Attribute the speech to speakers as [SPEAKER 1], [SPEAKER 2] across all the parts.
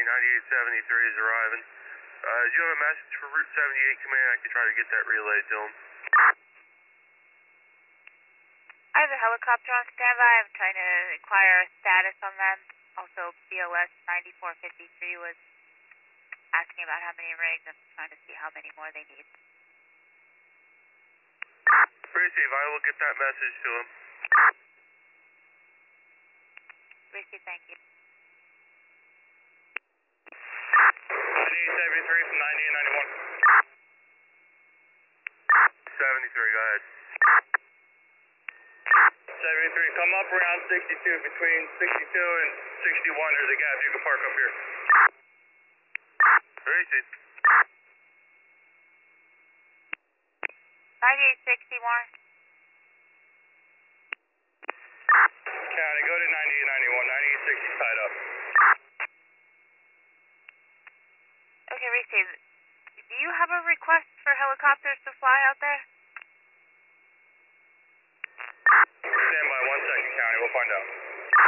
[SPEAKER 1] 9873 is arriving. Do you have a message for Route 78 Command? I can try to get that relayed to them.
[SPEAKER 2] I have a helicopter on standby. I'm trying to inquire a status on them. Also, BLS 9453 was asking about how many rigs. I'm trying to see how many more they need.
[SPEAKER 1] Receive, I will get that message to them.
[SPEAKER 2] Receive, thank you.
[SPEAKER 1] 9873 from 90 and 91. 73, go ahead. 73, come up around 62. Between 62 and 61, there's a gap. You can park up here. Receive.
[SPEAKER 2] 9861.
[SPEAKER 1] County, go to 90 and 91. 9860 tied up.
[SPEAKER 2] Okay, receive. Do you have a request for helicopters to fly out there?
[SPEAKER 1] Stand by 1 second, County. We'll find out.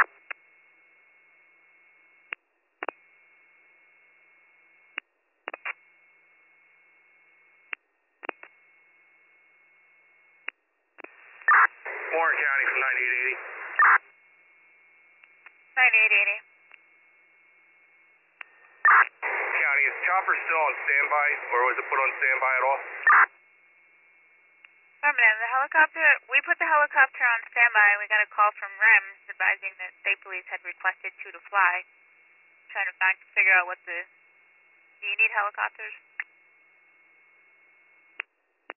[SPEAKER 1] Warren County from 9880.
[SPEAKER 2] 9880.
[SPEAKER 1] County, is Chopper still on standby, or was it put on standby at all?
[SPEAKER 2] Affirmative. The helicopter, we put the helicopter on standby. We got a call from REMS advising that state police had requested two to fly. Trying to figure out what the... Do you need helicopters?